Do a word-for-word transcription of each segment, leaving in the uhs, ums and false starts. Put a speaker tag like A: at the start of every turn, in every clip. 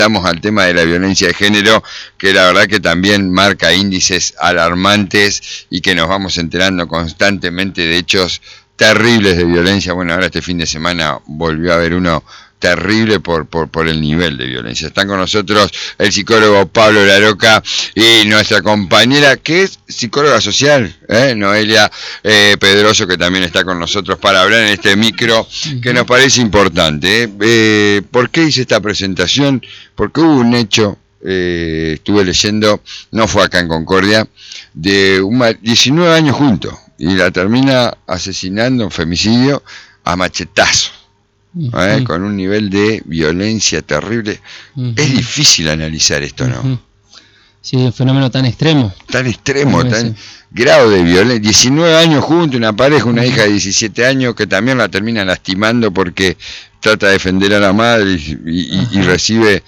A: Estamos al tema de la violencia de género, que la verdad que también marca índices alarmantes y que nos vamos enterando constantemente de hechos terribles de violencia. Bueno, ahora este fin de semana volvió a haber uno terrible por, por, por el nivel de violencia. Están con nosotros el psicólogo Pablo Laroca y nuestra compañera, que es psicóloga social, ¿eh? Noelia eh, Pedroso, que también está con nosotros para hablar en este micro, que nos parece importante. ¿eh? Eh, ¿Por qué hice esta presentación? Porque hubo un hecho, eh, estuve leyendo, no fue acá en Concordia, de un, diecinueve años juntos, y la termina asesinando, un femicidio, a machetazos. ¿Eh? Uh-huh. Con un nivel de violencia terrible. Uh-huh. Es difícil analizar esto, ¿no? Uh-huh.
B: Sí, un fenómeno tan extremo.
A: Tan extremo, tan grado de violencia. diecinueve años juntos, una pareja, una uh-huh. hija de diecisiete años que también la termina lastimando porque trata de defender a la madre y, y, uh-huh. y recibe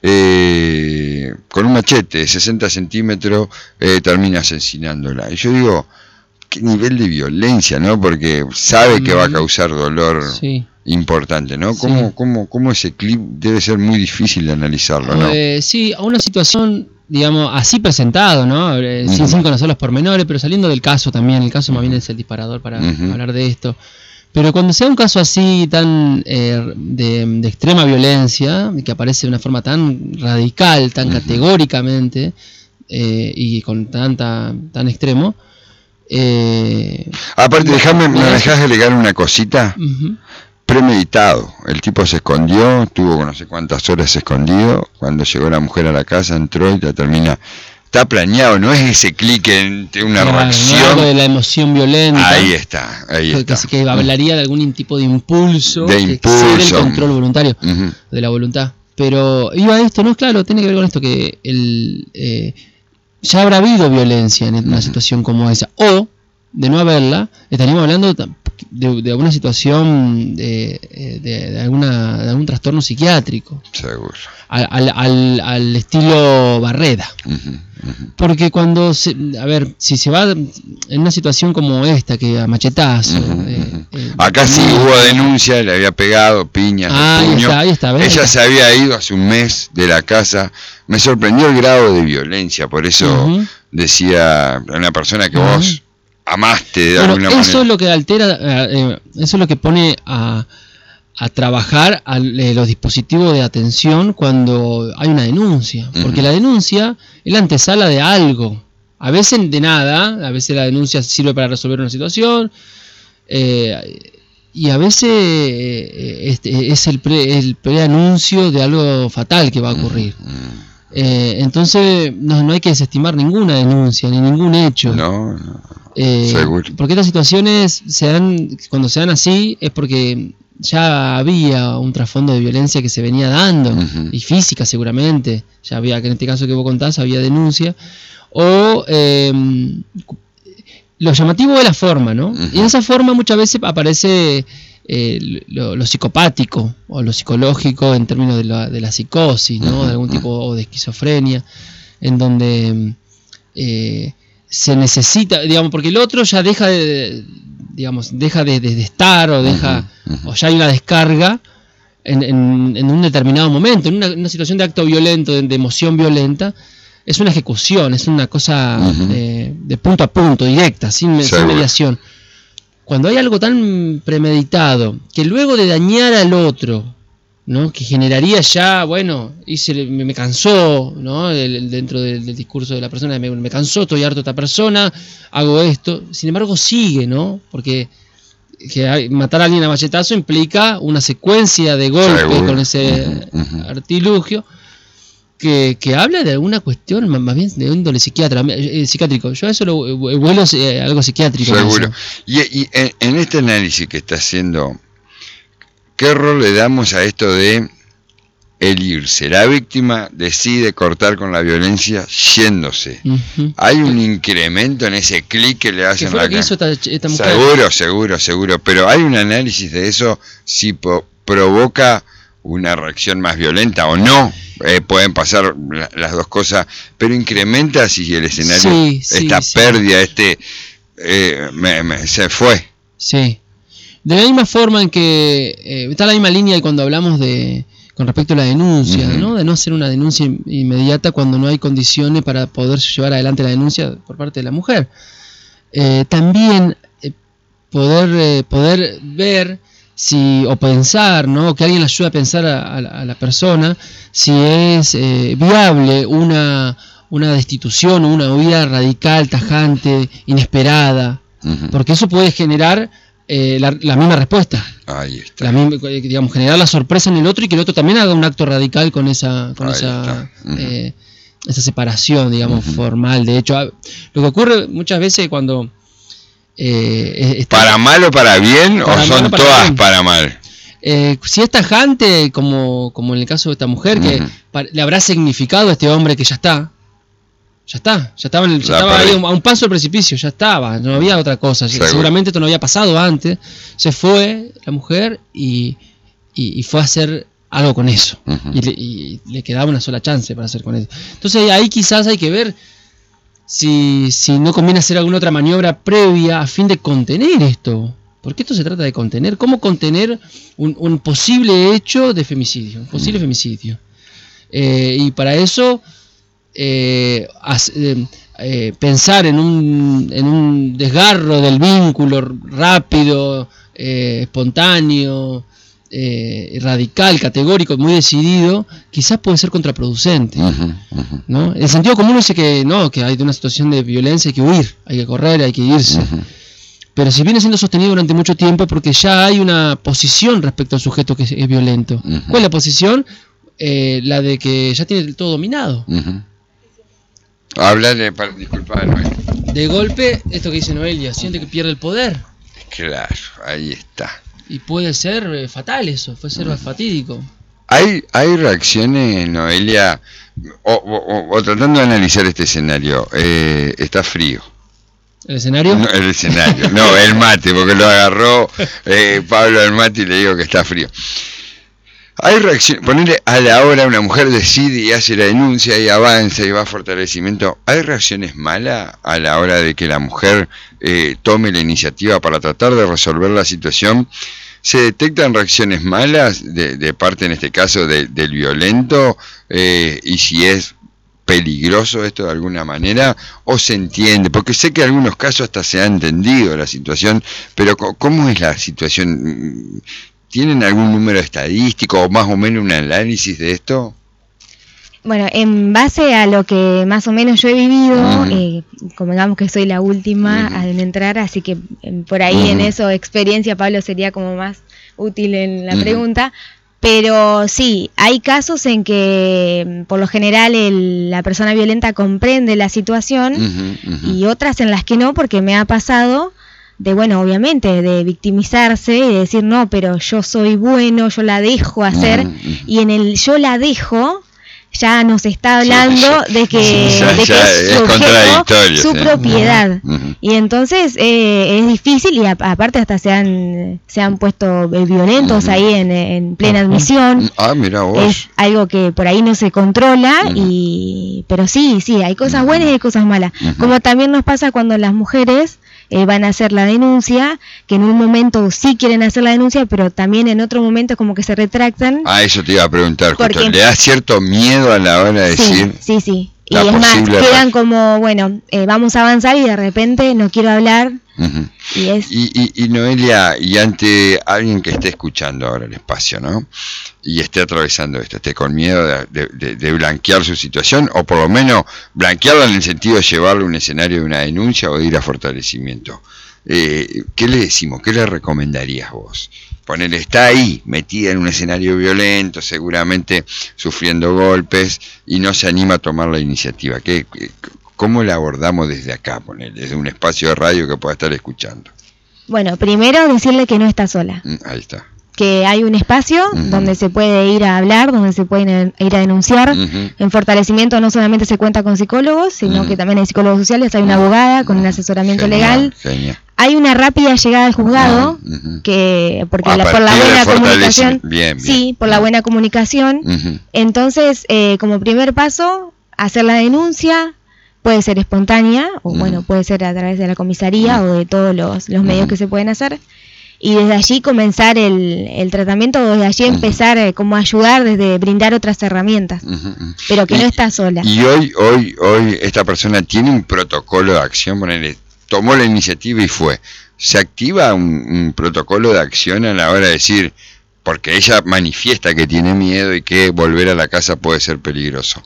A: eh, con un machete de sesenta centímetros, eh, termina asesinándola. Y yo digo, qué nivel de violencia, ¿no? Porque sabe uh-huh. que va a causar dolor. Sí. Importante, ¿no? ¿Cómo, sí. cómo, cómo ese clip debe ser muy difícil de analizarlo, ¿no?
B: Eh, sí, a una situación, digamos, así presentado, ¿no? Eh, uh-huh. sin, sin conocer los pormenores, pero saliendo del caso también, el caso uh-huh. más bien es el disparador para uh-huh. hablar de esto. Pero cuando sea un caso así, tan eh, de, de extrema violencia, que aparece de una forma tan radical, tan uh-huh. categóricamente, eh, y con tanta tan extremo, eh,
A: aparte, déjame, ¿me dejás agregar una cosita? Uh-huh. Premeditado, el tipo se escondió, estuvo no sé cuántas horas escondido, cuando llegó la mujer a la casa, entró y la termina, está planeado, no es ese clic entre una claro, reacción,
B: no, algo de la emoción violenta,
A: ahí está, ahí
B: que,
A: está,
B: que, que hablaría de algún tipo de impulso,
A: de
B: que
A: impulso,
B: excede el control voluntario uh-huh. de la voluntad, pero iba a esto, no, claro, tiene que ver con esto, que el eh, ya habrá habido violencia en una uh-huh. situación como esa, o de no haberla, estaríamos hablando de, de alguna situación de, de, de, alguna, de algún trastorno psiquiátrico.
A: Seguro.
B: Al, al, al, al estilo Barreda. Uh-huh, uh-huh. Porque cuando, se, a ver, si se va en una situación como esta, que a machetazo. Uh-huh, eh,
A: uh-huh.
B: eh,
A: Acá sí uh-huh. hubo denuncia, le había pegado piñas.
B: Ah, ahí está, ahí está.
A: Ella está. Se había ido hace un mes de la casa. Me sorprendió el grado de violencia, por eso uh-huh. decía una persona que uh-huh. vos amaste de
B: bueno,
A: alguna
B: eso
A: manera.
B: Es lo que altera, eh, eso es lo que pone a, a trabajar a eh, los dispositivos de atención cuando hay una denuncia, porque uh-huh. la denuncia es la antesala de algo, a veces de nada, a veces la denuncia sirve para resolver una situación, eh, y a veces eh, este, es el, pre, el preanuncio de algo fatal que va a ocurrir. Uh-huh. Eh, entonces no, no hay que desestimar ninguna denuncia, ni ningún hecho.
A: No, no.
B: Eh,
A: Seguro.
B: Porque estas situaciones se dan, cuando se dan así es porque ya había un trasfondo de violencia que se venía dando, uh-huh. y física seguramente, ya había, que en este caso que vos contás, había denuncia, o eh, lo llamativo de la forma, ¿no? Uh-huh. Y en esa forma muchas veces aparece eh, lo, lo psicopático o lo psicológico en términos de la, de la psicosis, ¿no? Uh-huh. De algún tipo o de esquizofrenia, en donde eh, se necesita, digamos, porque el otro ya deja de, digamos, deja de, de, de estar o deja, uh-huh, uh-huh. o ya hay una descarga en, en, en un determinado momento, en una, una situación de acto violento, de, de emoción violenta, es una ejecución, es una cosa uh-huh. de, de punto a punto, directa, sin, sin mediación. Cuando hay algo tan premeditado, que luego de dañar al otro, ¿no? Que generaría ya, bueno, hice, me, me cansó, ¿no? El, el, dentro del, del discurso de la persona, me, me cansó, estoy harto de esta persona, hago esto, sin embargo sigue, ¿no? Porque que hay, matar a alguien a machetazo implica una secuencia de golpes Seguro. Con ese uh-huh, uh-huh. artilugio que, que habla de alguna cuestión más bien de índole psiquiatra, eh, psiquiátrico. Yo a eso lo vuelo eh, algo psiquiátrico.
A: Seguro. Y, y en, en este análisis que está haciendo, ¿qué rol le damos a esto de el irse? La víctima decide cortar con la violencia yéndose. Uh-huh. Hay un incremento en ese clic que le hacen
B: ¿Qué fue lo que hizo esta, esta mujer?
A: Seguro, seguro, seguro. Pero hay un análisis de eso, si po- provoca una reacción más violenta o no. Eh, pueden pasar la, las dos cosas, pero incrementa si el escenario,
B: sí, sí,
A: esta
B: sí.
A: pérdida, este eh, me, me, se fue.
B: Sí. De la misma forma en que eh, está la misma línea y cuando hablamos de con respecto a la denuncia,
A: Uh-huh.
B: ¿no? De no hacer una denuncia inmediata cuando no hay condiciones para poder llevar adelante la denuncia por parte de la mujer. Eh, también eh, poder, eh, poder ver si, o pensar, ¿no? Que alguien le ayude a pensar a, a, a la persona si es eh, viable una, una destitución o una huida radical, tajante, inesperada, uh-huh. porque eso puede generar eh, la, la misma respuesta.
A: Ahí está.
B: La misma, digamos, generar la sorpresa en el otro y que el otro también haga un acto radical con esa, con esa, uh-huh. eh, esa separación, digamos, uh-huh. formal. De hecho, lo que ocurre muchas veces cuando Eh, está,
A: ¿para mal o para bien? Para ¿o son para todas bien. Para mal?
B: Eh, si es tajante, como, como en el caso de esta mujer, uh-huh. que para, le habrá significado a este hombre que ya está. Ya está, ya estaba, en el, ya estaba ahí a un paso del precipicio, ya estaba, no había otra cosa. Seguro. Seguramente esto no había pasado antes. Se fue la mujer y, y, y fue a hacer algo con eso. Uh-huh. Y, le, y le quedaba una sola chance para hacer con eso. Entonces ahí quizás hay que ver Si, si no conviene hacer alguna otra maniobra previa a fin de contener esto. Porque esto se trata de contener. ¿Cómo contener un, un posible hecho de femicidio? Un posible femicidio. Eh, y para eso, eh, as, eh, eh, pensar en un, en un desgarro del vínculo rápido, eh, espontáneo, Eh, radical, categórico, muy decidido, quizás puede ser contraproducente. Uh-huh, uh-huh. ¿No? El sentido común dice que no, que hay de una situación de violencia hay que huir, hay que correr, hay que irse. Uh-huh. Pero si viene siendo sostenido durante mucho tiempo porque ya hay una posición respecto al sujeto que es, es violento. Uh-huh. ¿Cuál es la posición? Eh, la de que ya tiene todo dominado.
A: Uh-huh. Háblale, disculpa, Noel.
B: De golpe, esto que dice Noelia, siente que pierde el poder.
A: Claro, ahí está.
B: Y puede ser eh, fatal eso, puede ser uh-huh. fatídico.
A: ¿Hay, hay reacciones, Noelia, o, o, o tratando de analizar este escenario, eh, está frío?
B: ¿El escenario?
A: No, el escenario, no, el mate, porque lo agarró eh, Pablo del mate y le digo que está frío. Hay reacciones, ponerle a la hora una mujer decide y hace la denuncia y avanza y va a fortalecimiento. ¿Hay reacciones malas a la hora de que la mujer eh, tome la iniciativa para tratar de resolver la situación? ¿Se detectan reacciones malas de, de parte, en este caso, de, del violento? Eh, y si es peligroso esto de alguna manera, o se entiende, porque sé que en algunos casos hasta se ha entendido la situación, pero ¿cómo es la situación? ¿Tienen algún número estadístico o más o menos un análisis de esto?
C: Bueno, en base a lo que más o menos yo he vivido, uh-huh. eh, convengamos que soy la última uh-huh. en entrar, así que eh, por ahí uh-huh. en eso experiencia, Pablo, sería como más útil en la uh-huh. pregunta. Pero sí, hay casos en que por lo general el, la persona violenta comprende la situación uh-huh. Uh-huh. y otras en las que no, porque me ha pasado de, bueno, obviamente, de victimizarse y de decir, no, pero yo soy bueno, yo la dejo hacer, uh-huh. y en el yo la dejo ya nos está hablando sí, de que, sí, ya, de que ya es su objeto, su sí. propiedad. Uh-huh. Y entonces eh, es difícil y a, aparte hasta se han, se han puesto violentos uh-huh. ahí en, en plena admisión.
A: Ah, mira vos.
C: Es algo que por ahí no se controla, uh-huh. y pero sí, sí, hay cosas uh-huh. buenas y hay cosas malas. Uh-huh. Como también nos pasa cuando las mujeres Eh, van a hacer la denuncia, que en un momento sí quieren hacer la denuncia, pero también en otro momento como que se retractan.
A: Ah, eso te iba a preguntar, justo. ¿Le da cierto miedo a la hora de
C: sí,
A: decir?
C: Sí, sí, y es más, quedan como, bueno, eh, vamos a avanzar y de repente no quiero hablar.
A: Uh-huh.
C: Y, es...
A: y, y, y Noelia, y ante alguien que esté escuchando ahora el espacio, ¿no? Y esté atravesando esto, esté con miedo de, de, de, de blanquear su situación, o por lo menos blanquearla en el sentido de llevarle a un escenario de una denuncia o de ir a fortalecimiento. Eh, ¿Qué le decimos? ¿Qué le recomendarías vos? Ponerle, está ahí, metida en un escenario violento, seguramente sufriendo golpes, y no se anima a tomar la iniciativa. ¿Qué, qué, ¿Cómo la abordamos desde acá, ponerle, desde un espacio de radio que pueda estar escuchando?
C: Bueno, primero decirle que no está sola.
A: Ahí está.
C: Que hay un espacio uh-huh. donde se puede ir a hablar, donde se puede ir a denunciar. Uh-huh. En fortalecimiento no solamente se cuenta con psicólogos, sino uh-huh. que también hay psicólogos sociales, hay una abogada con un asesoramiento genial, legal. Genial. Hay una rápida llegada al juzgado, uh-huh. que porque la, por la buena comunicación, bien, bien. sí, por la buena comunicación. Uh-huh. Entonces, eh, como primer paso, hacer la denuncia. Puede ser espontánea, o uh-huh. bueno, puede ser a través de la comisaría uh-huh. o de todos los, los medios uh-huh. que se pueden hacer. y desde allí comenzar el, el tratamiento, o desde allí uh-huh. empezar eh, como a ayudar desde brindar otras herramientas, uh-huh. pero que y, no está sola.
A: Y hoy, hoy, hoy esta persona tiene un protocolo de acción, ponele, tomó la iniciativa y fue. ¿Se activa un, un protocolo de acción a la hora de decir, porque ella manifiesta que tiene miedo y que volver a la casa puede ser peligroso?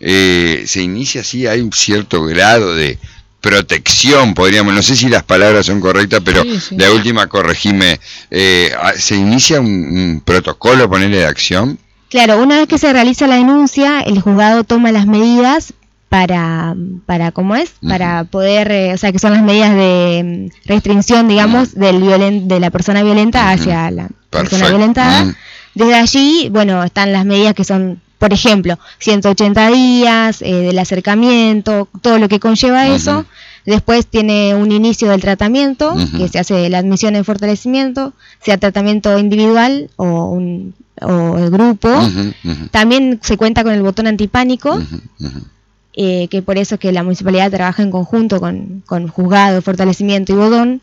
A: Eh, se inicia así, hay un cierto grado de protección, podríamos, no sé si las palabras son correctas, pero sí, sí. La última corregime, eh, ¿se inicia un, un protocolo, ponerle de acción?
C: Claro, una vez que se realiza la denuncia, el juzgado toma las medidas para, para ¿cómo es? Uh-huh. Para poder, eh, o sea, que son las medidas de restricción, digamos, uh-huh. del violen, de la persona violenta uh-huh. hacia la Perfecto. persona violentada. Uh-huh. Desde allí, bueno, están las medidas que son, por ejemplo, ciento ochenta días eh, del acercamiento, todo lo que conlleva uh-huh. eso. Después tiene un inicio del tratamiento, uh-huh. que se hace la admisión en fortalecimiento, sea tratamiento individual o un o el grupo. Uh-huh. Uh-huh. También se cuenta con el botón antipánico, uh-huh. Uh-huh. Eh, que por eso es que la municipalidad trabaja en conjunto con, con juzgado, fortalecimiento y botón.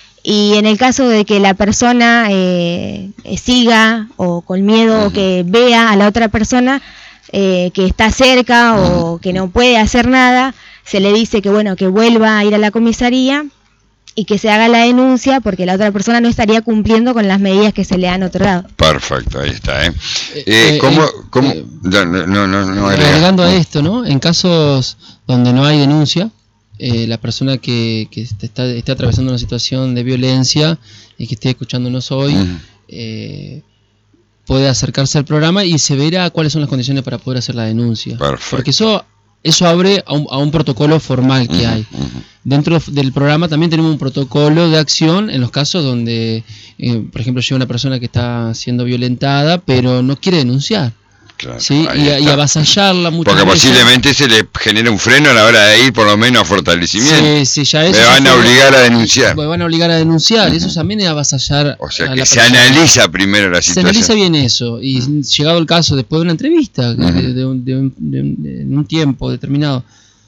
C: Y en el caso de que la persona eh, siga o con miedo uh-huh. o que vea a la otra persona eh, que está cerca uh-huh. o que no puede hacer nada, se le dice que bueno, que vuelva a ir a la comisaría y que se haga la denuncia porque la otra persona no estaría cumpliendo con las medidas que se le han otorgado.
A: Perfecto, ahí está. ¿eh? Eh, eh, ¿Cómo? Eh, cómo eh, no, no, no, no
B: agregando a esto, ¿no? En casos donde no hay denuncia, eh, la persona que, que está, está atravesando una situación de violencia y que esté escuchándonos hoy, uh-huh. eh, puede acercarse al programa y se verá cuáles son las condiciones para poder hacer la denuncia.
A: Perfecto.
B: Porque eso... Eso abre a un, a un protocolo formal que uh-huh, hay. Uh-huh. Dentro del programa también tenemos un protocolo de acción en los casos donde, eh, por ejemplo, llega una persona que está siendo violentada, pero no quiere denunciar. Claro, ¿sí? y, y avasallarla muchas
A: Porque
B: veces.
A: Posiblemente se le genera un freno a la hora de ir por lo menos a fortalecimiento.
B: Sí, sí, ya eso
A: me van a obligar a denunciar.
B: Me van a obligar a denunciar, uh-huh. Eso también es avasallar.
A: O sea
B: a
A: que
B: la
A: se
B: persona.
A: Analiza primero la situación.
B: Se analiza bien eso, y uh-huh. llegado el caso, después de una entrevista, uh-huh. de, de, un, de, un, de, un, de un tiempo determinado,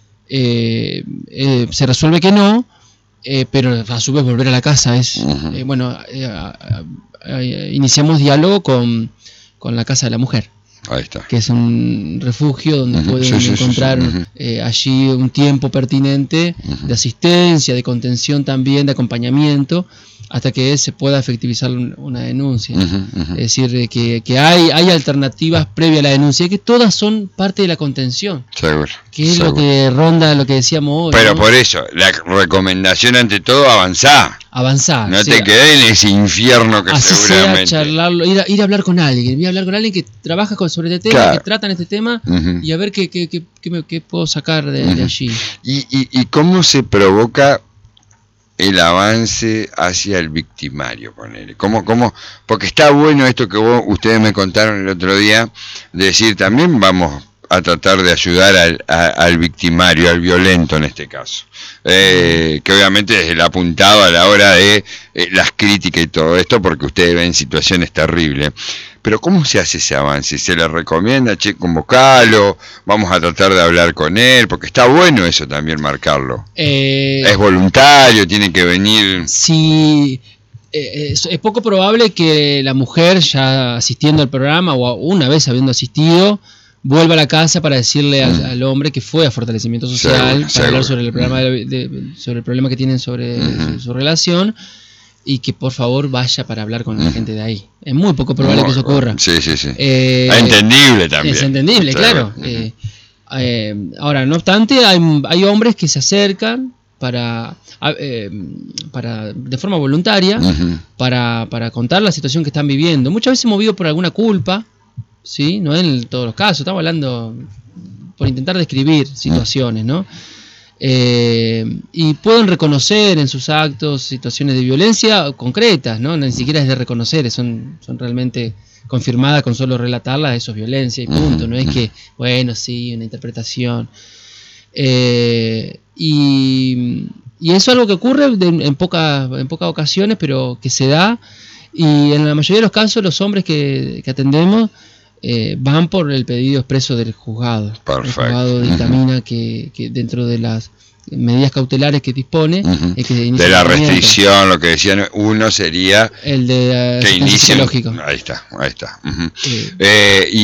B: eh, eh, se resuelve que no, eh, pero a su vez volver a la casa es, uh-huh. eh, bueno, eh, a, a, a, iniciamos diálogo con, con la Casa de la Mujer.
A: Ahí está.
B: Que es un refugio donde uh-huh. pueden sí, sí, encontrar sí, sí. Uh-huh. Eh, allí un tiempo pertinente uh-huh. de asistencia, de contención también, de acompañamiento, hasta que se pueda efectivizar una denuncia. Uh-huh. Uh-huh. Es decir, que, que hay, hay alternativas previas a la denuncia, que todas son parte de la contención.
A: Seguro.
B: Que es
A: seguro.
B: Lo que ronda lo que decíamos hoy.
A: Pero
B: ¿no?
A: por eso, la recomendación ante todo, avanzar.
B: Avanzar.
A: No
B: sí.
A: te quedes en ese infierno que
B: así
A: seguramente.
B: Sea charlarlo, ir a, ir a hablar con alguien, ir a hablar con alguien que trabaja con, sobre este tema, claro. que trata en este tema, uh-huh. y a ver qué, qué, qué, qué, me, qué puedo sacar de, uh-huh. de allí.
A: ¿Y, y, ¿Y cómo se provoca el avance hacia el victimario, ponele? ¿Cómo, cómo? Porque está bueno esto que vos, ustedes me contaron el otro día, de decir, también vamos a tratar de ayudar al, a, al victimario, al violento en este caso. Eh, que obviamente es el apuntado a la hora de eh, las críticas y todo esto, porque ustedes ven situaciones terribles. Pero ¿cómo se hace ese avance? ¿Se le recomienda, che, convocalo? ¿Vamos a tratar de hablar con él? Porque está bueno eso también marcarlo. Eh, ¿Es voluntario? ¿Tiene que venir?
B: Sí, eh, es, es poco probable que la mujer, ya asistiendo al programa o una vez habiendo asistido, vuelva a la casa para decirle al, al hombre que fue a fortalecimiento social, seguro, para seguro. hablar sobre el programa de, de, sobre el problema que tienen sobre uh-huh. su, su relación, y que por favor vaya para hablar con uh-huh. la gente de ahí. Es muy poco probable muy que eso ocurra.
A: Sí, sí, sí.
B: Eh,
A: es entendible también.
B: Es entendible, claro. Uh-huh. Eh, eh, ahora, no obstante, hay, hay hombres que se acercan para, eh, para de forma voluntaria uh-huh. para, para contar la situación que están viviendo. Muchas veces movido por alguna culpa. Sí, no en todos los casos, estamos hablando por intentar describir situaciones, ¿no? Eh, y pueden reconocer en sus actos situaciones de violencia concretas, ¿no? Ni siquiera es de reconocer, son, son realmente confirmadas con solo relatarlas, eso es violencia y punto, no es que, bueno, sí, una interpretación. Eh, y, y eso es algo que ocurre de, en, pocas, en pocas ocasiones, pero que se da, y en la mayoría de los casos los hombres que, que atendemos, eh, van por el pedido expreso del juzgado.
A: Perfecto.
B: El juzgado dictamina uh-huh. que, que dentro de las medidas cautelares que dispone
A: uh-huh.
B: es que
A: de la restricción, lo que decían, uno sería
B: el de uh,
A: que inicie,
B: psicológico.
A: Ahí está, ahí está. Uh-huh. Sí. Eh, y,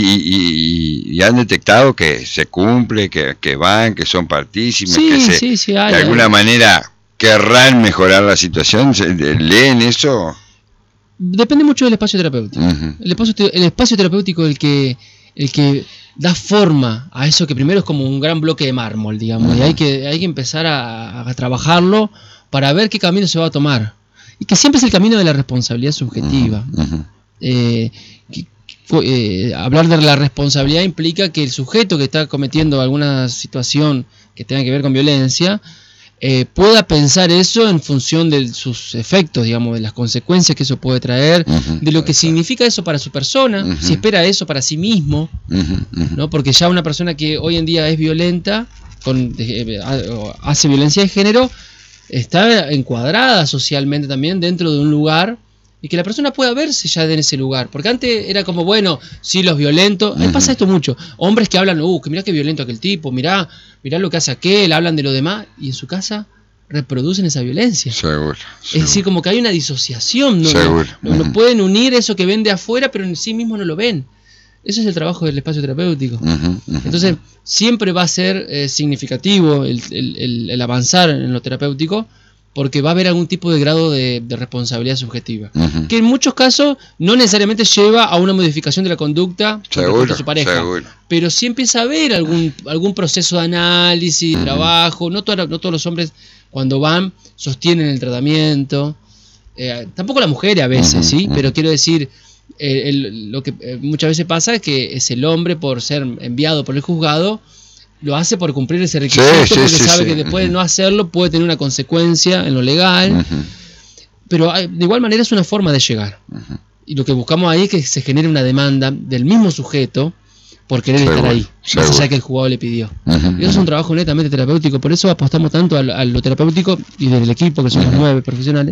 A: y, y han detectado que se cumple, que, que van, que son partícipes,
B: sí,
A: que se,
B: sí, sí, hay,
A: de alguna
B: hay.
A: manera querrán mejorar la situación. ¿Leen eso?
B: Depende mucho del espacio terapéutico. Uh-huh. El espacio, el espacio terapéutico el que el que da forma a eso que primero es como un gran bloque de mármol, digamos, uh-huh. y hay que, hay que empezar a, a trabajarlo para ver qué camino se va a tomar. Y que siempre es el camino de la responsabilidad subjetiva. Uh-huh. Eh, que, eh, hablar de la responsabilidad implica que el sujeto que está cometiendo alguna situación que tenga que ver con violencia Eh, pueda pensar eso en función de sus efectos, digamos, de las consecuencias que eso puede traer, uh-huh, de lo que significa eso para su persona, uh-huh. si espera eso para sí mismo, uh-huh, uh-huh. ¿no? Porque ya una persona que hoy en día es violenta, con, eh, hace violencia de género, está encuadrada socialmente también dentro de un lugar y que la persona pueda verse ya en ese lugar, porque antes era como, bueno, sí, los violentos, ahí uh-huh. pasa esto mucho, hombres que hablan, uh, que mirá qué violento aquel tipo, mirá, mirá lo que hace aquel, hablan de lo demás, y en su casa reproducen esa violencia.
A: Seguro,
B: es
A: seguro.
B: decir, como que hay una disociación, no,
A: seguro.
B: no, no, no pueden unir eso que ven de afuera, pero en sí mismos no lo ven. Eso es el trabajo del espacio terapéutico. Uh-huh, uh-huh. Entonces, siempre va a ser eh, significativo el, el, el, el avanzar en lo terapéutico, porque va a haber algún tipo de grado de, de responsabilidad subjetiva, uh-huh. que en muchos casos no necesariamente lleva a una modificación de la conducta
A: seguro,
B: de su pareja,
A: seguro.
B: Pero sí empieza a haber algún, algún proceso de análisis, uh-huh. trabajo, no, toda, no todos los hombres cuando van sostienen el tratamiento, eh, tampoco las mujeres a veces, uh-huh. ¿sí? Pero quiero decir, eh, el, lo que eh, muchas veces pasa es que es el hombre, por ser enviado por el juzgado, lo hace por cumplir ese requisito, sí, sí, porque sí, sabe sí. que después uh-huh. de no hacerlo puede tener una consecuencia en lo legal, uh-huh. pero hay, de igual manera es una forma de llegar. Uh-huh. Y lo que buscamos ahí es que se genere una demanda del mismo sujeto por querer seguro, estar ahí, seguro. Más allá que el juzgado le pidió. Uh-huh. Y eso es un trabajo netamente terapéutico, por eso apostamos tanto a, a lo terapéutico y del equipo, que somos uh-huh. nueve profesionales,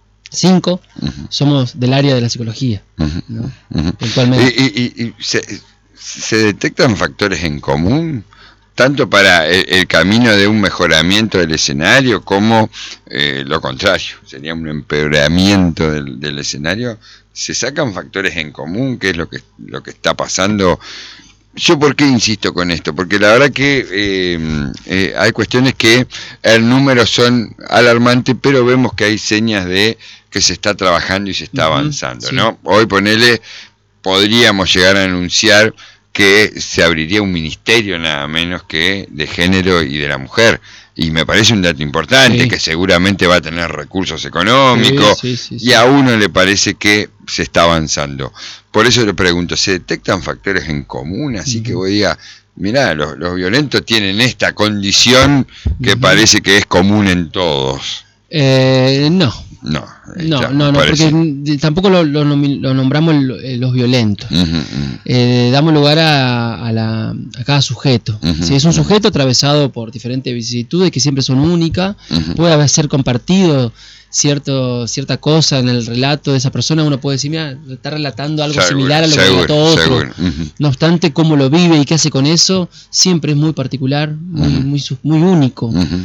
B: cinco uh-huh. somos del área de la psicología, uh-huh. ¿no?
A: Uh-huh. Puntualmente. ¿Y, y, y se, se detectan factores en común? Tanto para el, el camino de un mejoramiento del escenario como eh, lo contrario, sería un empeoramiento del, del escenario. ¿Se sacan factores en común? ¿Qué es lo que, lo que está pasando? Yo, ¿por qué insisto con esto? Porque la verdad que eh, eh, hay cuestiones que el número son alarmantes, pero vemos que hay señas de que se está trabajando y se está uh-huh, avanzando, sí. ¿no? Hoy, ponele, podríamos llegar a anunciar que se abriría un ministerio nada menos que de género y de la mujer, y me parece un dato importante, sí. que seguramente va a tener recursos económicos, sí, sí, sí, y sí. a uno le parece que se está avanzando. Por eso le pregunto, ¿se detectan factores en común? Así uh-huh. que voy a, mirá, los, los violentos tienen esta condición que uh-huh. parece que es común en todos.
B: Eh, no.
A: No,
B: no, no, no, porque tampoco lo, lo, lo nombramos los violentos. Uh-huh, uh-huh. Eh, damos lugar a, a, la, a cada sujeto. Uh-huh, si es un sujeto atravesado por diferentes vicisitudes que siempre son únicas, uh-huh. puede ser compartido cierto, cierta cosa en el relato de esa persona, uno puede decir, mira, está relatando algo seguro, similar a lo seguro, que relató otro. Uh-huh. No obstante, cómo lo vive y qué hace con eso, siempre es muy particular, muy, uh-huh. muy, muy único. Uh-huh.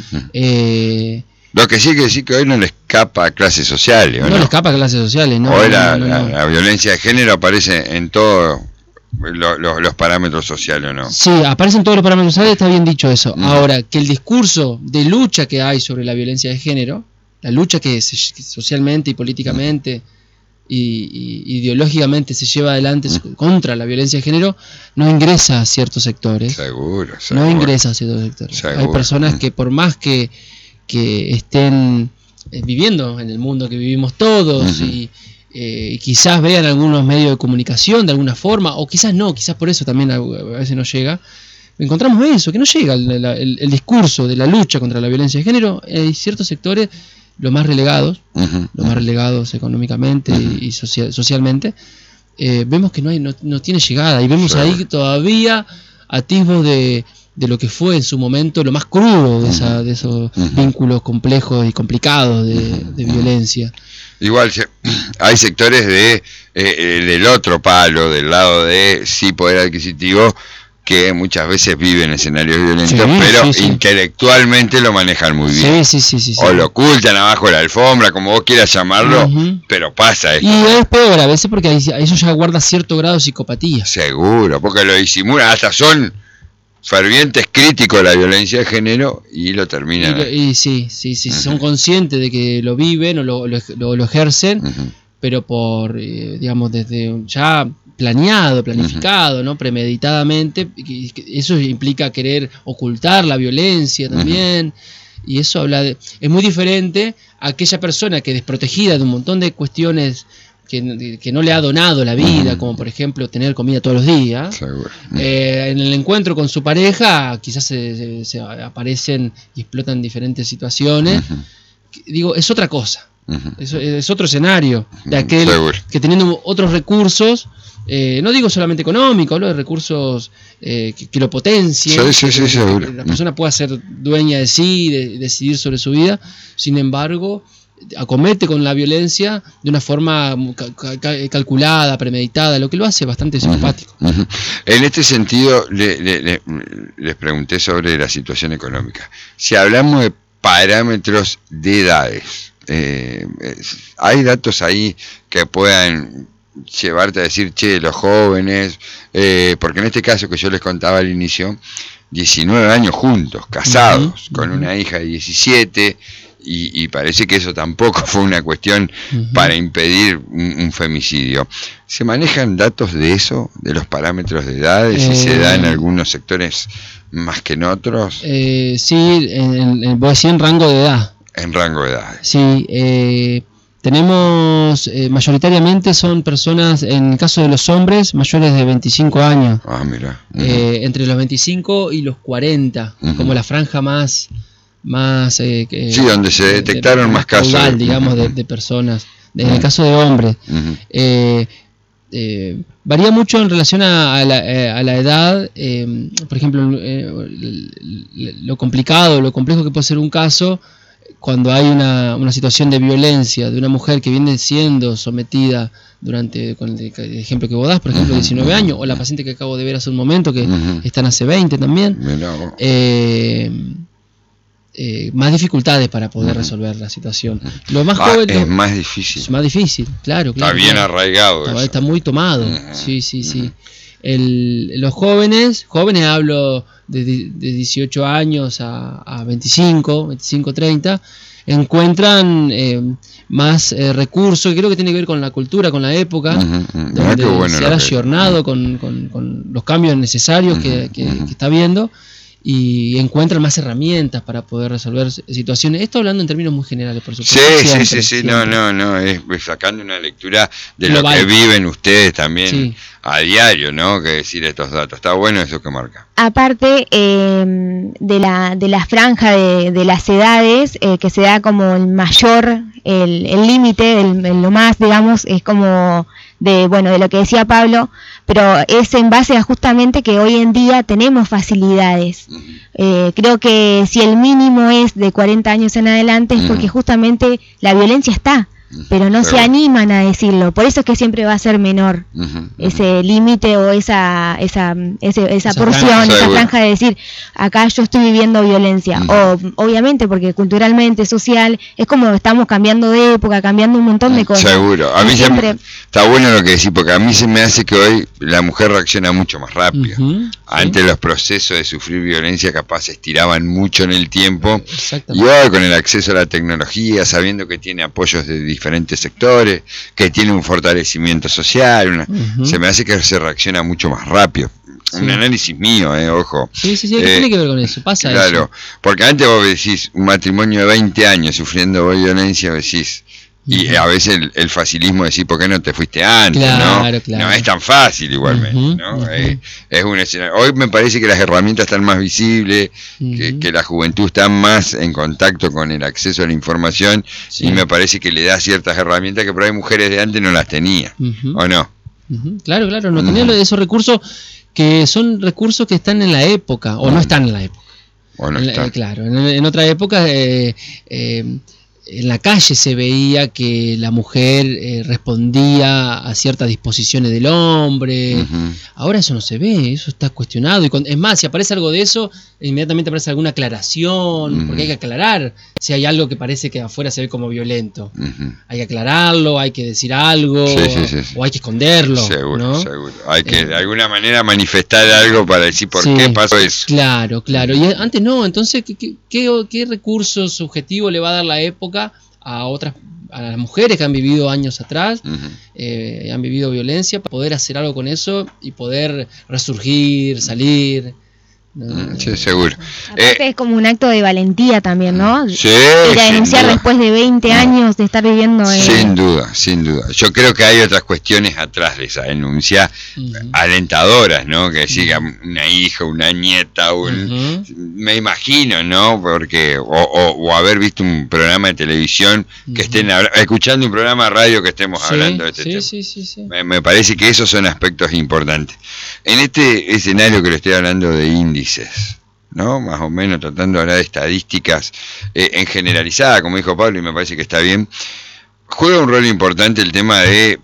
B: Eh,
A: Lo que sí hay que decir que hoy no le escapa a clases sociales, ¿o no?
B: No le escapa a clases sociales, ¿no?
A: Hoy la,
B: no, no,
A: la,
B: no.
A: la violencia de género aparece en todos lo, lo, los parámetros sociales, ¿o no?
B: Sí, aparece en todos los parámetros sociales, está bien dicho eso. Mm. Ahora, que el discurso de lucha que hay sobre la violencia de género, la lucha que, se, que socialmente y políticamente mm. y, y ideológicamente se lleva adelante mm. contra la violencia de género, no ingresa a ciertos sectores.
A: Seguro, seguro.
B: No ingresa a ciertos sectores.
A: Seguro.
B: Hay personas mm. que por más que que estén eh, viviendo en el mundo que vivimos todos uh-huh. y eh, quizás vean algunos medios de comunicación de alguna forma, o quizás no, quizás por eso también a, a veces no llega, encontramos eso, que no llega el, el, el discurso de la lucha contra la violencia de género. Hay ciertos sectores, los más relegados, uh-huh. los más relegados económicamente uh-huh. y social, socialmente, eh, vemos que no hay no, no tiene llegada, y vemos sí. ahí todavía atisbos de de lo que fue en su momento lo más crudo de, esa, de esos uh-huh. vínculos complejos y complicados de, de violencia.
A: Igual hay sectores de eh, del otro palo, del lado de sí poder adquisitivo, que muchas veces viven escenarios violentos, sí, pero sí, sí. intelectualmente lo manejan muy bien.
B: Sí, sí, sí, sí,
A: o
B: sí.
A: lo ocultan abajo de la alfombra, como vos quieras llamarlo, uh-huh. pero pasa esto.
B: Y es peor a veces porque eso ya guarda cierto grado de psicopatía.
A: Seguro, porque lo disimulan, hasta son fervientes críticos de la violencia de género y lo terminan.
B: Y, lo, y sí, sí, sí, uh-huh. son conscientes de que lo viven o lo, lo, lo, lo ejercen, uh-huh. pero por, eh, digamos, desde ya planeado, planificado, uh-huh. ¿no? Premeditadamente. Eso implica querer ocultar la violencia también. Uh-huh. Y eso habla de... Es muy diferente a aquella persona que desprotegida de un montón de cuestiones que, que no le ha donado la vida, uh-huh. como por ejemplo tener comida todos los días.
A: Seguro.
B: Eh, en el encuentro con su pareja quizás se, se, se aparecen y explotan diferentes situaciones. Uh-huh. Digo, es otra cosa. Uh-huh. es, es otro escenario de aquel Seguro. Que teniendo otros recursos, eh, no digo solamente económico, hablo de recursos eh, que, que lo potencien,
A: sí, sí,
B: que,
A: sí,
B: que, que la persona pueda ser dueña de sí, de, decidir sobre su vida. Sin embargo, acomete con la violencia de una forma ca- ca- calculada, premeditada, lo que lo hace bastante simpático.
A: Uh-huh, uh-huh. En este sentido, le, le, le, les pregunté sobre la situación económica. Si hablamos de parámetros de edades, eh, ¿hay datos ahí que puedan llevarte a decir, che, los jóvenes, eh, porque en este caso que yo les contaba al inicio, diecinueve años juntos, casados, uh-huh, con uh-huh. una hija de diecisiete, y, y parece que eso tampoco fue una cuestión uh-huh. para impedir un, un femicidio. ¿Se manejan datos de eso, de los parámetros de edades, si eh, se da en algunos sectores más que en otros?
B: Eh, sí, en, en, voy a decir en rango de edad.
A: En rango de edad.
B: Sí, eh, tenemos, eh, mayoritariamente son personas, en el caso de los hombres, mayores de veinticinco años.
A: Ah, mira. Uh-huh.
B: Eh, entre los veinticinco y los cuarenta, uh-huh. como la franja más... más eh,
A: sí, donde se detectaron de, de, más casos.
B: Caudal, digamos, uh-huh. de, de personas. En uh-huh. el caso de hombres. Uh-huh. Eh, eh, varía mucho en relación a, a, la, eh, a la edad. Eh, por ejemplo, eh, lo complicado, lo complejo que puede ser un caso cuando hay una, una situación de violencia de una mujer que viene siendo sometida durante, con el, el ejemplo que vos das, por ejemplo, uh-huh, diecinueve uh-huh. años, o la paciente que acabo de ver hace un momento, que uh-huh. están hace veinte también, eh, eh, más dificultades para poder uh-huh. resolver la situación. Lo más
A: ah,
B: joven,
A: es
B: lo,
A: más difícil.
B: Es más difícil, claro. claro
A: está bien
B: claro.
A: arraigado.
B: Está,
A: eso.
B: está muy tomado, uh-huh. sí, sí, uh-huh. sí. El, los jóvenes, jóvenes hablo de, de dieciocho años a, a veinticinco, veinticinco, treinta, encuentran eh, más eh, recursos, que creo que tiene que ver con la cultura, con la época, uh-huh. donde bueno se ha ayornado uh-huh. con, con, con los cambios necesarios uh-huh. que, que, uh-huh. que está habiendo, y encuentran más herramientas para poder resolver situaciones. Esto hablando en términos muy generales, por supuesto.
A: Sí,
B: siempre,
A: sí, sí, sí, no, no, no, es sacando una lectura de
B: global.
A: Lo que viven ustedes también
B: sí.
A: a diario, ¿no? Que decir estos datos. Está bueno eso que marca.
C: Aparte eh, de la de la franja de, de las edades, eh, que se da como el mayor, el límite, el, el, el, lo más, digamos, es como de, bueno, de lo que decía Pablo, pero es en base a justamente que hoy en día tenemos facilidades. Uh-huh. Eh, creo que si el mínimo es de cuarenta años en adelante es uh-huh. porque justamente la violencia está, pero no Pero. se animan a decirlo. Por eso es que siempre va a ser menor uh-huh, uh-huh. ese límite o esa esa ese, esa, esa porción, franja, esa franja de decir, acá yo estoy viviendo violencia. Uh-huh. O obviamente porque culturalmente, social, es como estamos cambiando de época, cambiando un montón de cosas.
A: Seguro. A
C: y
A: mí
C: siempre...
A: me, está bueno lo que decís, porque a mí se me hace que hoy la mujer reacciona mucho más rápido. Uh-huh, Antes ¿sí? los procesos de sufrir violencia capaz se estiraban mucho en el tiempo. Y hoy con el acceso a la tecnología, sabiendo que tiene apoyos de diferentes sectores, que tiene un fortalecimiento social, una, uh-huh. se me hace que se reacciona mucho más rápido. Sí. Un análisis mío, eh, ojo.
B: Sí, sí, sí,
A: eh,
B: tiene que ver con eso, pasa
A: claro,
B: eso.
A: Claro, porque antes vos decís, un matrimonio de veinte años sufriendo violencia, decís, y uh-huh. a veces el, el facilismo de decir, ¿por qué no te fuiste antes?
B: Claro,
A: ¿no?
B: Claro.
A: No es tan fácil igualmente,
B: uh-huh,
A: ¿no?
B: Uh-huh.
A: Eh, es un escenario. Hoy me parece que las herramientas están más visibles, uh-huh. que, que la juventud está más en contacto con el acceso a la información, sí. y me parece que le da ciertas herramientas que por ahí mujeres de antes no las tenían, uh-huh. ¿o no?
B: Uh-huh. Claro, claro, no uh-huh. tenían esos recursos que son recursos que están en la época, o no están en la época.
A: O no
B: en
A: está.
B: La, claro, en, en otra época eh, eh, en la calle se veía que la mujer eh, respondía a ciertas disposiciones del hombre. Uh-huh. Ahora eso no se ve, eso está cuestionado. Y cuando, es más, si aparece algo de eso, inmediatamente aparece alguna aclaración, uh-huh. porque hay que aclarar si hay algo que parece que afuera se ve como violento. Uh-huh. Hay que aclararlo, hay que decir algo, sí, sí, sí, sí. o hay que esconderlo.
A: Seguro,
B: ¿no?
A: seguro. Hay que eh, de alguna manera manifestar algo para decir por sí, qué pasó eso.
B: Claro, claro. Y antes no, entonces, ¿qué, qué, qué, qué recurso subjetivo le va a dar la época a otras, a las mujeres que han vivido años atrás, uh-huh. eh, han vivido violencia, para poder hacer algo con eso y poder resurgir, salir?
A: ¿no? Sí, seguro.
C: Aparte eh, es como un acto de valentía también, ¿no?
A: Sí,
C: ir a denunciar después de veinte años de estar viviendo en...
A: Sin duda, sin duda. Yo creo que hay otras cuestiones atrás de esa denuncia, uh-huh. alentadoras, ¿no? Que siga uh-huh. una hija, una nieta, un, uh-huh. me imagino, ¿no? Porque, o, o, o haber visto un programa de televisión que uh-huh. estén escuchando un programa de radio que estemos sí, hablando de este
B: sí,
A: tema.
B: Sí, sí, sí.
A: Me, me parece que esos son aspectos importantes. En este escenario que le estoy hablando de índice, ¿no? Más o menos tratando de hablar de estadísticas eh, en generalizada, como dijo Pablo, y me parece que está bien, juega un rol importante el tema de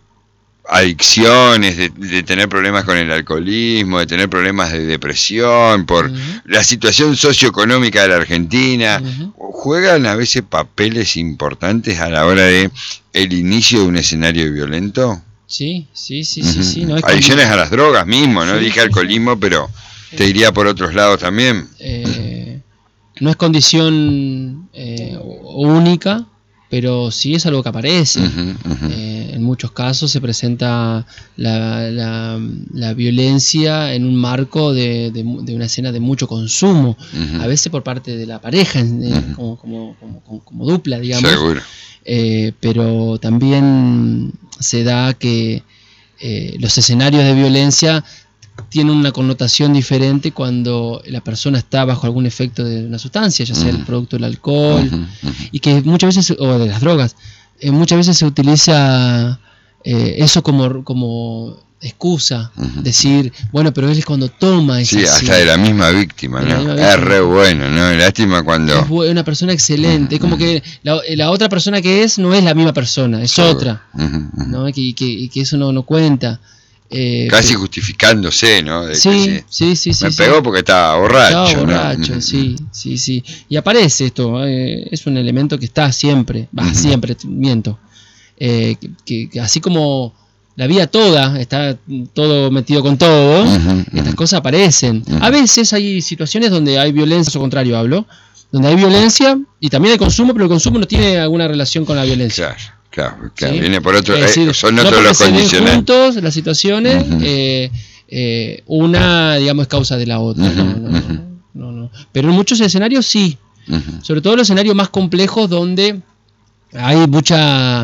A: adicciones, de, de tener problemas con el alcoholismo, de tener problemas de depresión, por uh-huh. la situación socioeconómica de la Argentina. Uh-huh. Juegan a veces papeles importantes a la hora de el inicio de un escenario violento.
B: Sí, sí, sí,
A: uh-huh.
B: sí, sí. No, es
A: adicciones como... a las drogas mismo, ¿no?
B: Sí,
A: Dije
B: sí,
A: alcoholismo,
B: sí.
A: pero te iría por otros lados también.
B: Eh, no es condición eh, única, pero sí es algo que aparece. Uh-huh, uh-huh. Eh, en muchos casos se presenta la, la, la violencia en un marco de, de, de una escena de mucho consumo, uh-huh. a veces por parte de la pareja, eh, uh-huh. como, como, como, como dupla, digamos.
A: Seguro.
B: Eh, pero también se da que eh, los escenarios de violencia tiene una connotación diferente cuando la persona está bajo algún efecto de una sustancia, ya sea uh-huh. el producto del alcohol, uh-huh. Uh-huh. y que muchas veces, o de las drogas, eh, muchas veces se utiliza eh, eso como, como excusa, uh-huh. decir, bueno, pero él es cuando toma. Es
A: sí,
B: así.
A: Hasta de la misma víctima, ¿no? Misma víctima. Es re bueno, ¿no? Lástima cuando...
B: Es una persona excelente, uh-huh. es como que la, la otra persona que es no es la misma persona, es uh-huh. otra, uh-huh. ¿no? Y que, y que, y que eso no, no cuenta. Eh,
A: Casi
B: pero,
A: justificándose, ¿no? De
B: sí,
A: que
B: sí, sí, sí.
A: Me
B: sí,
A: pegó
B: sí.
A: porque estaba borracho.
B: Estaba borracho,
A: ¿no?
B: sí, sí, sí. Y aparece esto, eh, es un elemento que está siempre, va, uh-huh. siempre, miento. Eh, que, que así como la vida toda, está todo metido con todo, uh-huh. estas cosas aparecen. Uh-huh. A veces hay situaciones donde hay violencia, o contrario hablo, donde hay violencia y también hay consumo, pero el consumo no tiene alguna relación con la violencia.
A: Claro. Claro, claro,
B: ¿sí?
A: viene por otro,
B: es decir,
A: eh, son
B: no
A: otros los
B: se ven
A: condicionantes.
B: Juntos las situaciones, uh-huh. eh, eh, una, digamos, es causa de la otra. Uh-huh. No, no, no, no, no. Pero en muchos escenarios sí, uh-huh. sobre todo los escenarios más complejos donde hay mucha,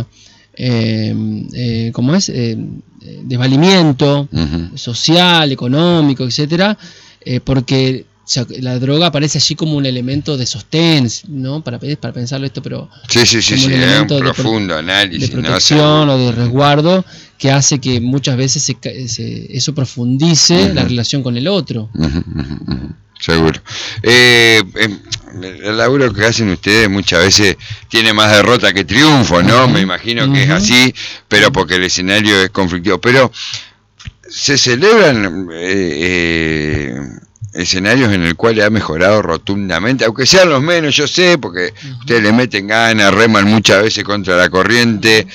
B: eh, eh, ¿cómo es? Eh, desvalimiento uh-huh. social, económico, etcétera, eh, porque o sea, la droga aparece allí como un elemento de sostén, ¿no? Para, para pensarlo esto, pero...
A: Sí, sí, sí, sí,
B: un
A: es un
B: de
A: profundo
B: pro,
A: análisis.
B: De protección, ¿no? O de resguardo, que hace que muchas veces se, se, eso profundice uh-huh. la relación con el otro.
A: Uh-huh, uh-huh. Seguro. Eh, eh, el laburo que hacen ustedes muchas veces tiene más derrota que triunfo, ¿no? Uh-huh. Me imagino que uh-huh. es así, pero porque el escenario es conflictivo. Pero se celebran... Eh, eh, escenarios en el cual ha mejorado rotundamente, aunque sean los menos, yo sé, porque uh-huh. ustedes le meten ganas, reman muchas veces contra la corriente,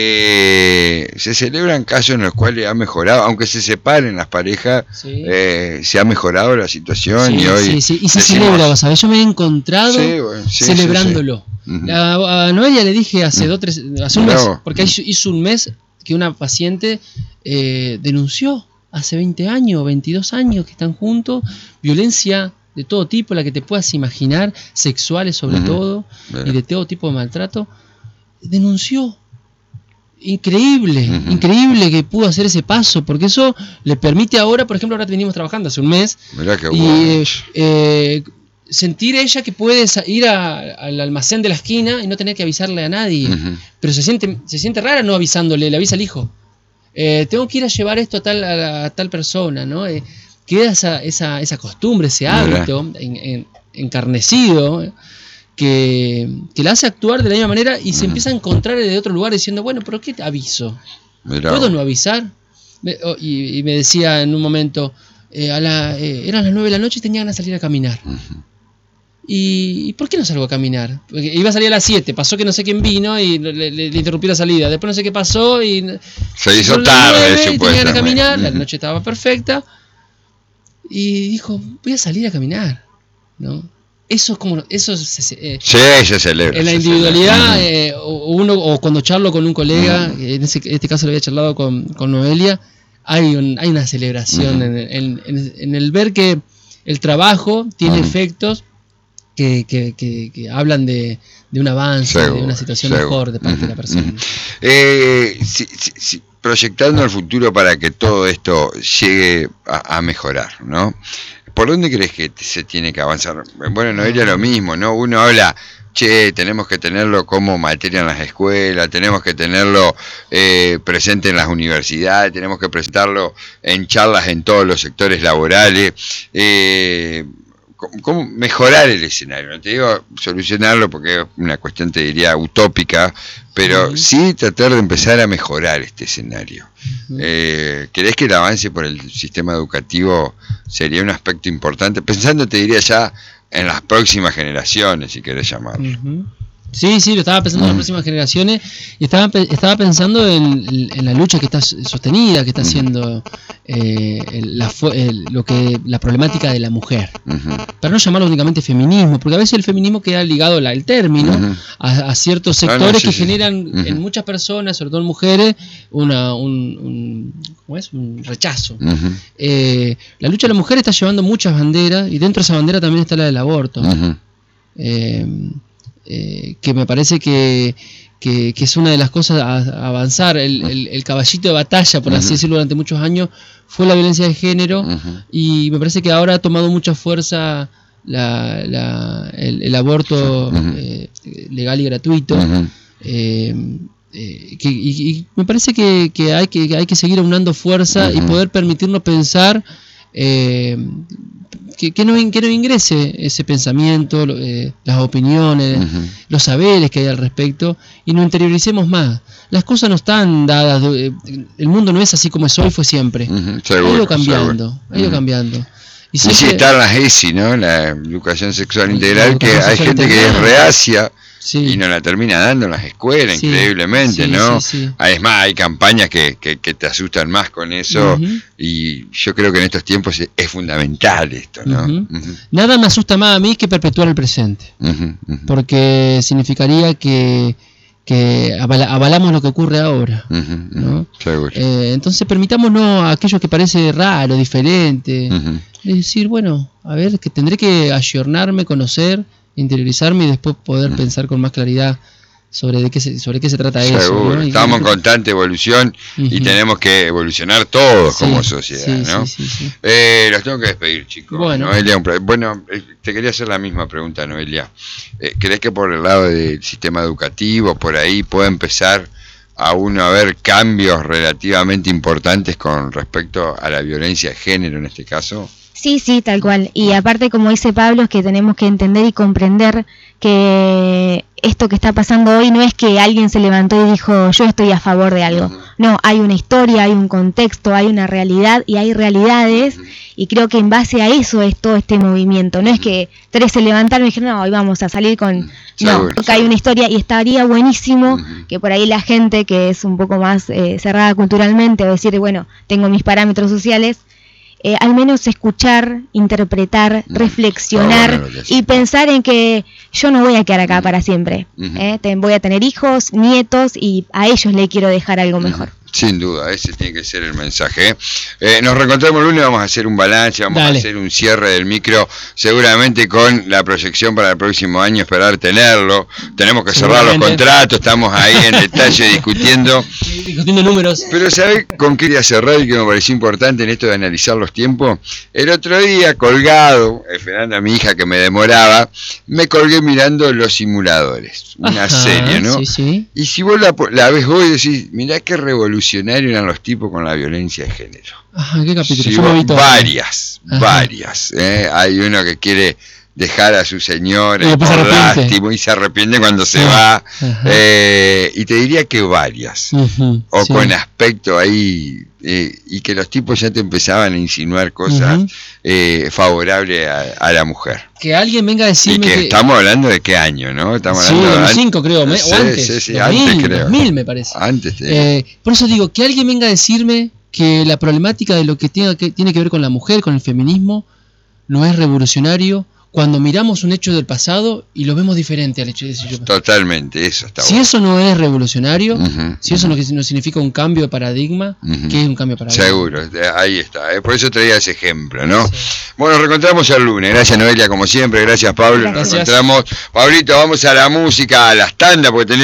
A: eh, se celebran casos en los cuales ha mejorado, aunque se separen las parejas, sí. eh, se ha mejorado la situación
B: sí,
A: y hoy...
B: Sí, sí. Y se decimos, celebra, ¿sabes? Yo me he encontrado
A: sí, bueno, sí,
B: celebrándolo. Sí, sí. Uh-huh. A, a Noelia le dije hace uh-huh. dos, tres, hace un no. mes, porque hizo, hizo un mes que una paciente eh, denunció hace veinte años, veintidós años que están juntos, violencia de todo tipo, la que te puedas imaginar, sexuales sobre uh-huh. todo, yeah. y de todo tipo de maltrato, denunció. Increíble, uh-huh. increíble que pudo hacer ese paso, porque eso le permite ahora, por ejemplo, ahora venimos trabajando hace un mes,
A: Mirá qué
B: y
A: bueno.
B: eh, sentir ella que puede ir a, al almacén de la esquina y no tener que avisarle a nadie, uh-huh. pero se siente, se siente rara no avisándole, le avisa al hijo. Eh, tengo que ir a llevar esto a tal, a, a tal persona, ¿no? Eh, queda esa, esa, esa costumbre, ese hábito en, en, encarnecido, que, que la hace actuar de la misma manera y se empieza a encontrar de otro lugar diciendo, bueno, ¿pero qué te aviso? Mirá. ¿Puedo no avisar? Me, oh, y, y me decía en un momento, eh, a la, eh, eran las nueve de la noche y tenía ganas de salir a caminar. Uh-huh. ¿Y, ¿Y por qué no salgo a caminar? Porque iba a salir a las siete, pasó que no sé quién vino y le, le, le interrumpí la salida. Después no sé qué pasó y...
A: Se hizo tarde,
B: y tenía ganas de caminar, uh-huh. La noche estaba perfecta. Y dijo, voy a salir a caminar, ¿no? Eso es como, eso se, eh,
A: sí, se celebra.
B: En la individualidad, eh, uno, o cuando charlo con un colega, uh-huh. en, ese, en este caso lo había charlado con, con Noelia, hay, un, hay una celebración uh-huh. en, en, en, en el ver que el trabajo tiene uh-huh. efectos que, que, que, que hablan de, de un avance, seguro, de una situación seguro. mejor de parte uh-huh. de la persona. Uh-huh.
A: Eh, si, si, si, proyectando el futuro para que todo esto llegue a, a mejorar, ¿no? ¿Por dónde crees que se tiene que avanzar? Bueno, Noelia, lo mismo, ¿no? Uno habla, che, tenemos que tenerlo como materia en las escuelas, tenemos que tenerlo eh, presente en las universidades, tenemos que presentarlo en charlas en todos los sectores laborales. Eh, ¿Cómo mejorar el escenario? No te digo solucionarlo porque es una cuestión, te diría, utópica, pero uh-huh. sí tratar de empezar a mejorar este escenario. Uh-huh. Eh, ¿Crees que el avance por el sistema educativo sería un aspecto importante? Pensando, te diría, ya en las próximas generaciones, si querés llamarlo.
B: Uh-huh. Sí, sí, lo estaba pensando uh-huh. en las próximas generaciones y estaba, estaba pensando en, en la lucha que está sostenida, que está haciendo eh, la, el, lo que la problemática de la mujer. Uh-huh. Para no llamarlo únicamente feminismo, porque a veces el feminismo queda ligado al término uh-huh. a, a ciertos sectores no, no, sí, que sí. generan uh-huh. en muchas personas, sobre todo en mujeres, una, un, un, ¿cómo es? un rechazo. Uh-huh. Eh, la lucha de la mujer está llevando muchas banderas y dentro de esa bandera también está la del aborto. Uh-huh. Eh, Eh, que me parece que, que, que es una de las cosas a, a avanzar. El, el, el caballito de batalla, por uh-huh. así decirlo, durante muchos años fue la violencia de género uh-huh. y me parece que ahora ha tomado mucha fuerza la, la, el, el aborto uh-huh. eh, legal y gratuito. Uh-huh. eh, eh, que, y, y me parece que, que, hay que, que hay que seguir aunando fuerza uh-huh. y poder permitirnos pensar eh, Que, que, no, que no ingrese ese pensamiento, eh, las opiniones, uh-huh. los saberes que hay al respecto y nos interioricemos más. Las cosas no están dadas, eh, el mundo no es así como es hoy, fue siempre. Uh-huh. Seguro, ha ido cambiando, seguro. ha ido uh-huh. cambiando. Y,
A: y sí está las E S I, ¿no? La educación sexual integral, educación que hay gente integral. que es reacia. Sí. Y nos la termina dando en las escuelas, sí, increíblemente, sí, ¿no? Sí, sí. Es más, hay campañas que, que, que te asustan más con eso, uh-huh. y yo creo que en estos tiempos es, es fundamental esto, ¿no? Uh-huh. Uh-huh.
B: Nada me asusta más a mí que perpetuar el presente, uh-huh. Uh-huh. porque significaría que, que avala, avalamos lo que ocurre ahora, uh-huh. ¿no? Seguro. Eh, entonces permitámonos a aquello que parece raro, diferente, uh-huh. es decir, bueno, a ver, que tendré que ayornarme, conocer, interiorizarme y después poder uh-huh. pensar con más claridad sobre de qué se, sobre qué se trata
A: Seguro.
B: eso, ¿no?
A: Estamos en constante evolución uh-huh. y tenemos que evolucionar todos sí, como sociedad,
B: sí,
A: ¿no?
B: Sí, sí, sí.
A: Eh, los tengo que despedir, chicos.
B: Bueno,
A: Noelia, bueno, te quería hacer la misma pregunta, Noelia. Eh, ¿Crees que por el lado del sistema educativo, por ahí puede empezar a uno a ver cambios relativamente importantes con respecto a la violencia de género en este caso?
C: Sí, sí, tal cual. Y aparte, como dice Pablo, es que tenemos que entender y comprender que esto que está pasando hoy no es que alguien se levantó y dijo yo estoy a favor de algo. No, hay una historia, hay un contexto, hay una realidad y hay realidades y creo que en base a eso es todo este movimiento. No es que tres se levantaron y dijeron no, hoy vamos a salir con... No, porque hay una historia y estaría buenísimo que por ahí la gente que es un poco más eh, cerrada culturalmente o decir, bueno, tengo mis parámetros sociales, Eh, al menos escuchar, interpretar, mm. reflexionar oh, bueno, y pensar en que yo no voy a quedar acá mm. para siempre. Mm-hmm. ¿eh? Te, voy a tener hijos, nietos y a ellos le quiero dejar algo mejor.
A: Mm. Sin duda, ese tiene que ser el mensaje. Eh, nos reencontramos el lunes, vamos a hacer un balance, vamos Dale. a hacer un cierre del micro, seguramente con la proyección para el próximo año, esperar tenerlo. Tenemos que cerrar los contratos, estamos ahí en detalle discutiendo.
B: Discutiendo números.
A: Pero ¿sabés con qué quería cerrar y que me pareció importante en esto de analizar los tiempos? El otro día, colgado, esperando a mi hija que me demoraba, me colgué mirando Los Simuladores, una Ajá, serie, ¿no?
B: Sí, sí.
A: Y si vos la, la ves hoy, decís, mirá qué revolución revolucionarios eran los tipos con la violencia de género.
B: Ajá, ¿qué capítulo?
A: Sí,
B: Yo lo vi todo.
A: Varias,
B: Ajá.
A: varias. ¿eh? Hay uno que quiere dejar a su señora
B: Y
A: y
B: después
A: por
B: se arrepiente.
A: lástima y se arrepiente cuando se
B: Sí.
A: va.
B: Ajá.
A: Eh, y te diría que varias.
B: Ujú,
A: O
B: sí.
A: con aspecto ahí, eh, y que los tipos ya te empezaban a insinuar cosas
B: Ujú.
A: eh, favorables a, a la mujer.
B: Que alguien venga a
A: Y
B: decirme
A: que,
B: que...
A: estamos hablando de qué año, ¿no? Estamos
B: Sí,
A: hablando
B: dos mil
A: an-
B: cinco creo, me-
A: Sí,
B: o antes,
A: sí, sí,
B: dos
A: antes
B: mil,
A: creo.
B: dos mil me parece.
A: Antes, sí.
B: Eh, por eso digo, que alguien venga a decirme que la problemática de lo que tiene, que tiene que ver con la mujer, con el feminismo, no es revolucionario cuando miramos un hecho del pasado y lo vemos diferente al hecho de ese hecho.
A: Totalmente, eso está
B: Si
A: bueno.
B: eso no es revolucionario,
A: Ujú,
B: si eso
A: ujú.
B: no, no significa un cambio de paradigma,
A: Ujú.
B: ¿qué es un cambio de paradigma?
A: Seguro, eh, ahí está. eh, Por eso traía ese ejemplo, ¿no?
B: Sí.
A: Bueno, nos reencontramos el lunes. Gracias, Noelia, como siempre. Gracias, Pablo. Nos
B: Gracias.
A: reencontramos. Pablito, vamos a la música, a las tandas, porque tenemos